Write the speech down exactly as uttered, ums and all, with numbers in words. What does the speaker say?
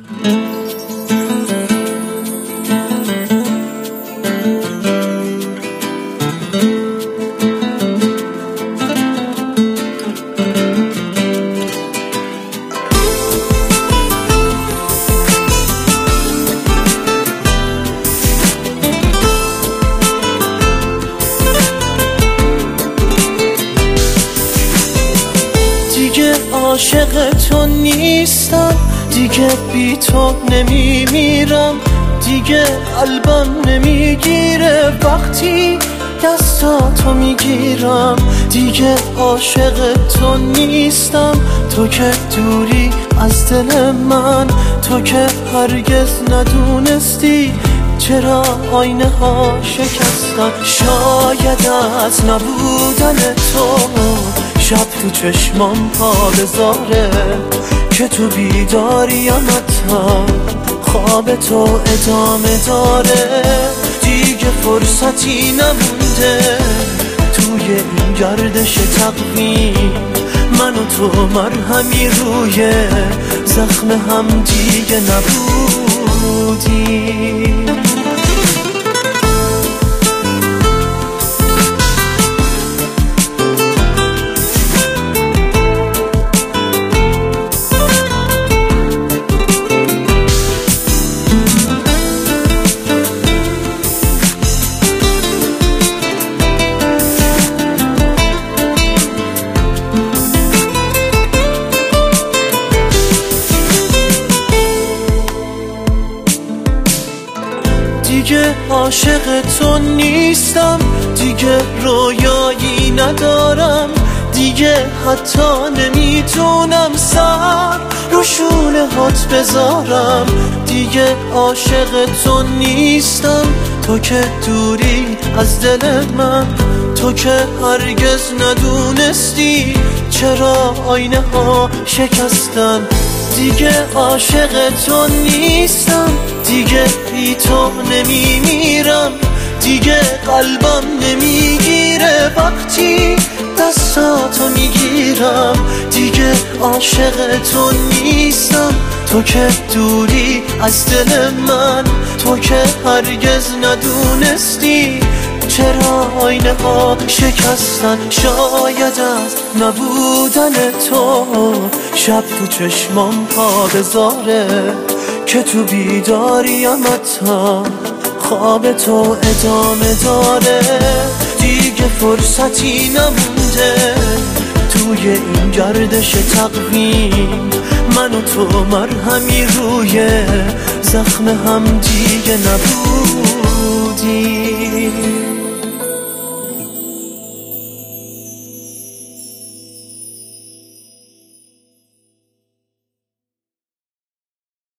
دیگه عاشق تو نیستم، دیگه بی تو نمیمیرم، دیگه قلبم نمیگیره وقتی دستاتو میگیرم. دیگه عاشق تو نیستم، تو که دوری از دل من، تو که هرگز ندونستی چرا آینه ها شکستن. شاید از نبودن تو شب تو چشمام پا بذاره که تو بیداریم حتی خواب تو ادامه داره. دیگه فرصتی نمونده توی این گردش تقویم، من و تو مرهمی روی زخم هم دیگه نبودیم. دیگه عاشق تو نیستم، دیگه رویایی ندارم، دیگه حتی نمیتونم سر رو شونه هات بذارم. دیگه عاشق تو نیستم، تو که دوری از دل من، تو که هرگز ندونستی چرا آینه ها شکستن. دیگه عاشق تو نیستم، دیگه بی تو نمیمیرم، دیگه قلبم نمیگیره وقتی دستاتو میگیرم. دیگه عاشق تو نیستم، تو که دوری از دل من، تو که هرگز ندونستی چرا آینه ها شکستن. شاید از نبودن تو شب تو چشمام پا بذاره که تو بیداریم حتی خواب تو ادامه داره. دیگه فرصتی نمونده توی این گردش تقویم، من و تو مرهمی روی زخم هم دیگه نبودیم.